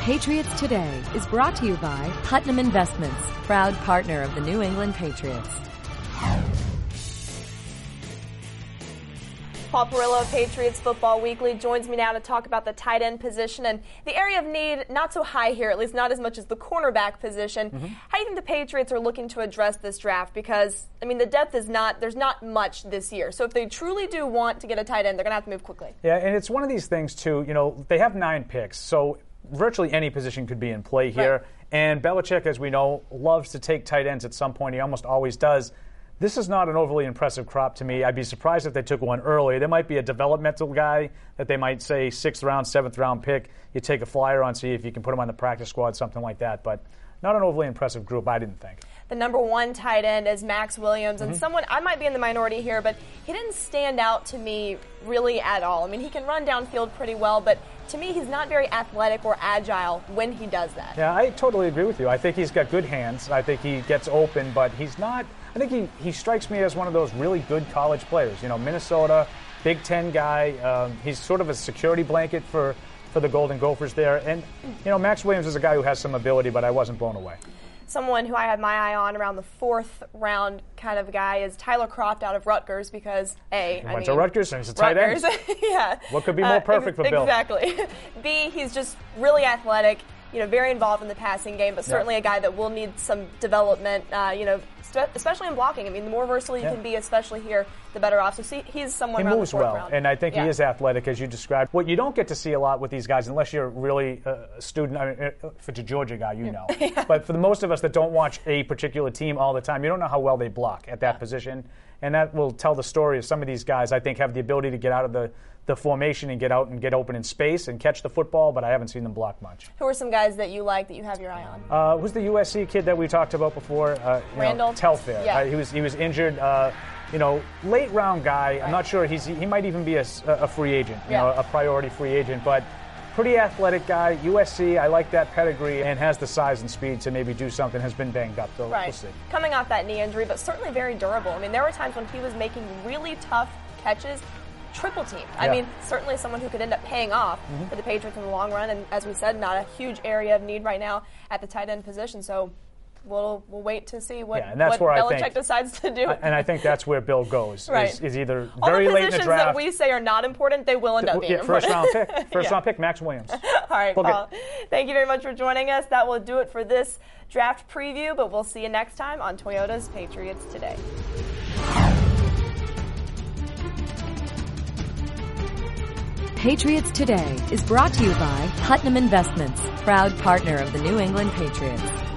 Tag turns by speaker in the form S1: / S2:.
S1: Patriots Today is brought to you by Putnam Investments, proud partner of the New England Patriots.
S2: Paul Perillo of Patriots Football Weekly joins me now to talk about the tight end position and the area of need, not so high here, at least not as much as the cornerback position. How do you think the Patriots are looking to address this draft? Because, I mean, the depth is there's not much this year. So if they truly do want to get a tight end, they're going to have to move quickly.
S3: Yeah, and it's one of these things, too, they have 9 picks, so virtually any position could be in play here.
S2: Right.
S3: And Belichick, as we know, loves to take tight ends at some point. He almost always does. This is not an overly impressive crop to me. I'd be surprised if they took one early. There might be a developmental guy that they might say 6th round, 7th round pick. You take a flyer on, see if you can put him on the practice squad, something like that. But not an overly impressive group, I didn't think.
S2: The number 1 tight end is Max Williams, and someone, I might be in the minority here, but he didn't stand out to me really at all. I mean, he can run downfield pretty well, but to me, he's not very athletic or agile when he does that.
S3: Yeah, I totally agree with you. I think he's got good hands. I think he gets open, but he's not. I think he strikes me as one of those really good college players. Minnesota, Big Ten guy. He's sort of a security blanket for the Golden Gophers there. And, Max Williams is a guy who has some ability, but I wasn't blown away.
S2: Someone who I had my eye on around the 4th round kind of guy is Tyler Kroft out of Rutgers because, A,
S3: went to Rutgers and he's a tight end.
S2: Yeah.
S3: What could be more perfect for Bill?
S2: Exactly. B, he's just really athletic, very involved in the passing game, but certainly a guy that will need some development, especially in blocking. I mean, the more versatile you can be, especially here, the better off. So he's someone around the 4th round. He moves well,
S3: and I think he is athletic, as you described. What you don't get to see a lot with these guys, unless you're really a student, if it's a Georgia guy, But for the most of us that don't watch a particular team all the time, you don't know how well they block at that position. And that will tell the story of some of these guys, I think, have the ability to get out of the formation and get out and get open in space and catch the football, but I haven't seen them block much.
S2: Who are some guys that you like that you have your eye on?
S3: Who's the USC kid that we talked about before?
S2: Randall
S3: Telfair.
S2: Yeah.
S3: He was injured. Late round guy. Right. I'm not sure he might even be a free agent. A priority free agent, but pretty athletic guy. USC. I like that pedigree and has the size and speed to maybe do something. Has been banged up though.
S2: Right.
S3: We'll see.
S2: Coming off that knee injury, but certainly very durable. I mean, there were times when he was making really tough catches. Triple team. I mean, certainly someone who could end up paying off for the Patriots in the long run. And as we said, not a huge area of need right now at the tight end position. So we'll wait to see what Belichick decides to do.
S3: And I think that's where Bill goes.
S2: Right.
S3: Is either
S2: all
S3: very
S2: the
S3: late in the draft.
S2: Positions that we say are not important, they will end up being important.
S3: First round pick, Max Williams.
S2: All right, Paul. Thank you very much for joining us. That will do it for this draft preview, but we'll see you next time on Toyota's Patriots Today.
S1: Patriots Today is brought to you by Putnam Investments, proud partner of the New England Patriots.